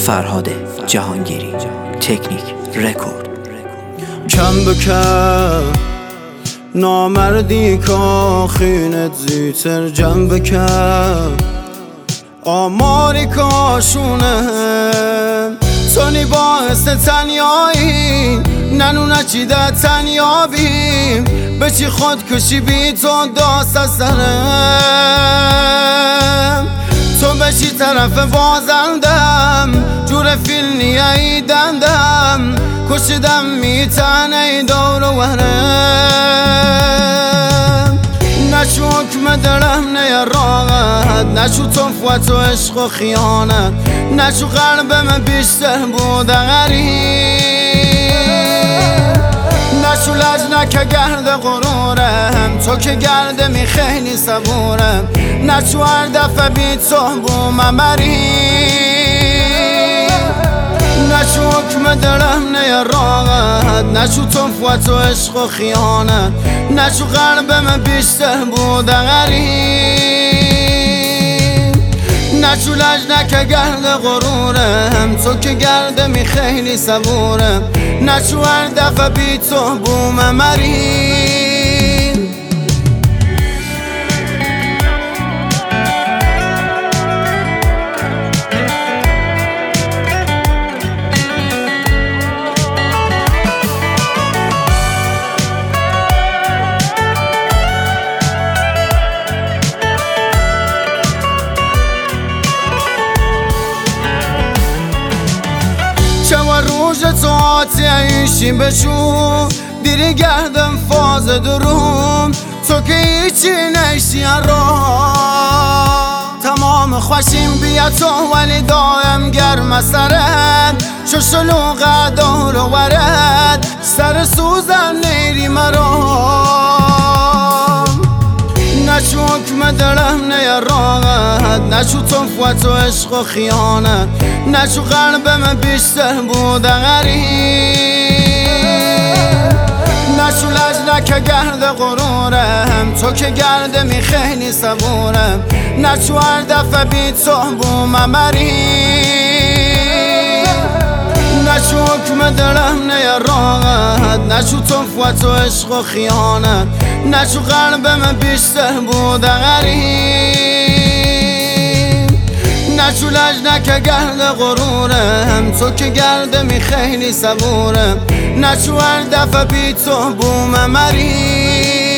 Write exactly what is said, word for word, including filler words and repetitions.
فرهاد جهانگیری، تکنیک رکورد. کم بکن نامردی که خینت زیتر جمع بکن آماری کاشونه تونی باعث تنیایی ننونه چی ده تنیابیم به چی خودکشی بی تو داست از سرم تو به چی طرف بازندم جور فیل نیایی دندم کشیدم میتنه ای دور و ورم نشو حکم دلم نه راحت نشو تنفوت و عشق و خیانت نشو قلبم بیشتر بود غریب نشو لجنک گرد غرورم تو که گردمی خیلی صبورم نشو هر دفعه بی تو بوم مریم نشو حکم دلم نه راحت نشو تنفوت و عشق و خیانت نشو قلبم بیشتر بود غریب نشو لجنک گرد غرورم تو که گردمی خیلی صبورم نشو هر دفعه بی تو بوم مریم چه و روژ تو آتی ایشی بشو دیری گردم فاز دروم تو که ایچی نیشی را تمام خوشیم بیا تو ولی دایم گرم سرد شو شلوغ دور و ورد سر سوزن نیری مرام نشو حکم دلم نه راحت نشو تنفوت و عشق و خیانت نشو قلبم بیشتر بود غریب نشو لجنک گرد غرورم تو که گردمی خیلی صبورم نشو هر دفعه بی تو بوم مریم نشو حکم دلم نه راحت نشو تنفوت و عشق و خیانت نشو قلبم بیشتر بود غریب نشو لجنک گرد غرورم تو که گردمی خیلی صبورم نشو هر دفعه بی تو بوم مریم